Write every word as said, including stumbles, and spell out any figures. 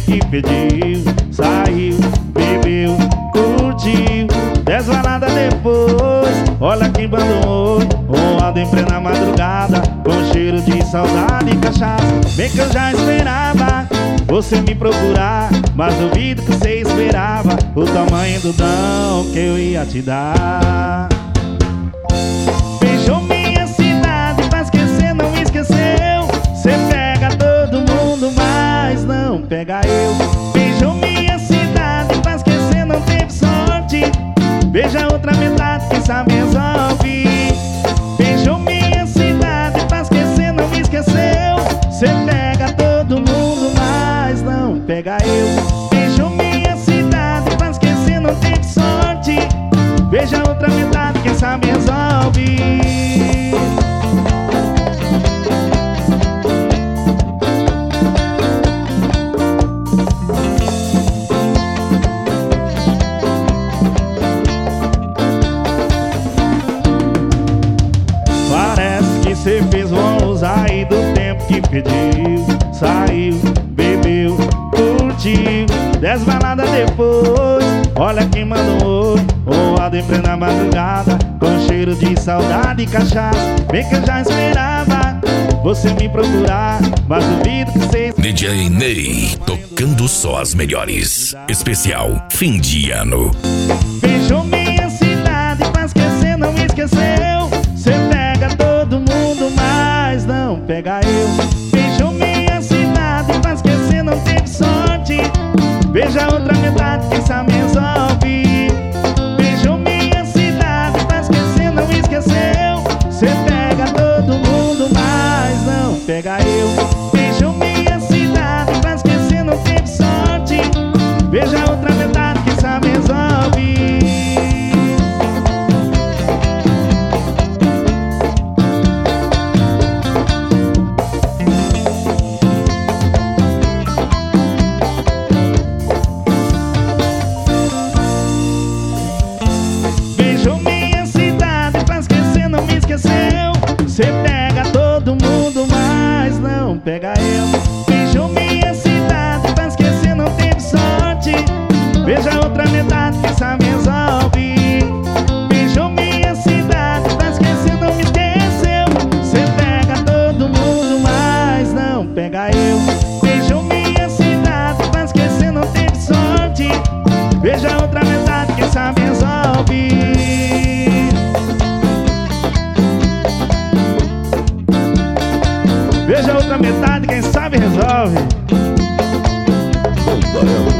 que pediu, saiu, bebeu, curtiu. Dez baladas depois, olha quem mandou oi. Um áudio em plena madrugada, com cheiro de saudade e cachaça. Bem que eu já esperava você me procurar, mas duvido que você esperava o tamanho do dão que eu ia te dar. Beijou minha cidade pra esquecer, não esqueceu. Cê pega todo mundo, mas não pega eu. Beijou minha cidade pra esquecer, não teve sorte. Beija outra metade, quem sabe resolve. Beijou minha cidade pra esquecer, não me esqueceu. Cê pega todo mundo, mas não pega eu. Beijou minha cidade pra esquecer, não teve sorte. Beija outra metade, quem sabe resolve. Você fez voos aí do tempo que pediu, saiu, bebeu, curtiu. Dez baladas depois, olha quem mandou oi. Um áudio em plena madrugada, com cheiro de saudade e cachaça. Bem que eu já esperava você me procurar, mas duvido que você... D J Ney, tocando só as melhores. Especial fim de ano. Beijou minha cidade pra esquecer, não me esqueceu. Cê pega todo mundo, mas não pega eu. Beijou minha cidade pra esquecer, não teve sorte. Beija outra metade, quem sabe resolve. Beijou minha cidade pra esquecer, não esqueceu. Cê pega todo mundo, mas não pega eu. Beijou minha cidade pra esquecer, não teve sorte. Beija outra metade, quem sabe resolve. Cê pega todo mundo, mas não pega eu. Beijou minha cidade pra esquecer, não teve sorte. Beija outra metade, quem sabe resolve. Beijou minha cidade pra esquecer, não me esqueceu. Cê pega todo mundo, mas não pega eu. Beijou minha cidade pra esquecer, não teve sorte. Beija outra metade, quem sabe resolve. Beija outra metade, quem sabe resolve.